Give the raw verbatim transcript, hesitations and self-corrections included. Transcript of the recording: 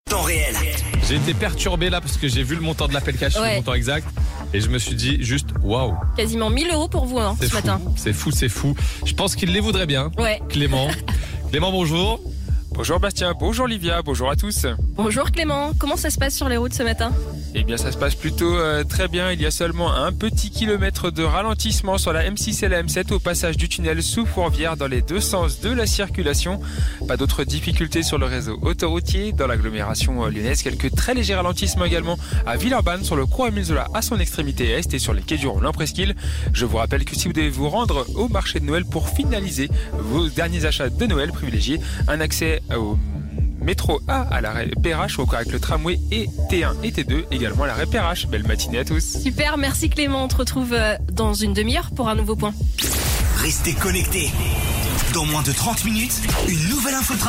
Temps réel. J'ai été perturbé là parce que j'ai vu le montant de l'appel cash, Ouais. le montant exact, et je me suis dit juste waouh. Quasiment mille euros pour vous hein, C'est ce fou, matin. c'est fou, c'est fou. Je pense qu'il les voudrait bien. Ouais. Clément. Clément, bonjour. Bonjour Bastien, bonjour Livia, bonjour à tous. Bonjour Clément, comment ça se passe sur les routes ce matin? Eh bien ça se passe plutôt euh, très bien, il y a seulement un petit kilomètre de ralentissement sur la M six et la M sept au passage du tunnel sous Fourvière dans les deux sens de la circulation. Pas d'autres difficultés sur le réseau autoroutier. Dans l'agglomération euh, lyonnaise, quelques très légers ralentissements également à Villeurbanne sur le Croix-Émile Zola à son extrémité est et sur les quais du Rollin Presqu'île. Je vous rappelle que si vous devez vous rendre au marché de Noël pour finaliser vos derniers achats de Noël, privilégiez un accès au métro A à l'arrêt P R H ou encore avec le tramway et T un et T deux également à l'arrêt P R H. Belle matinée à tous. Super, merci Clément, on te retrouve euh, dans une demi-heure pour un nouveau point. Restez connectés. Dans moins de trente minutes, une nouvelle info.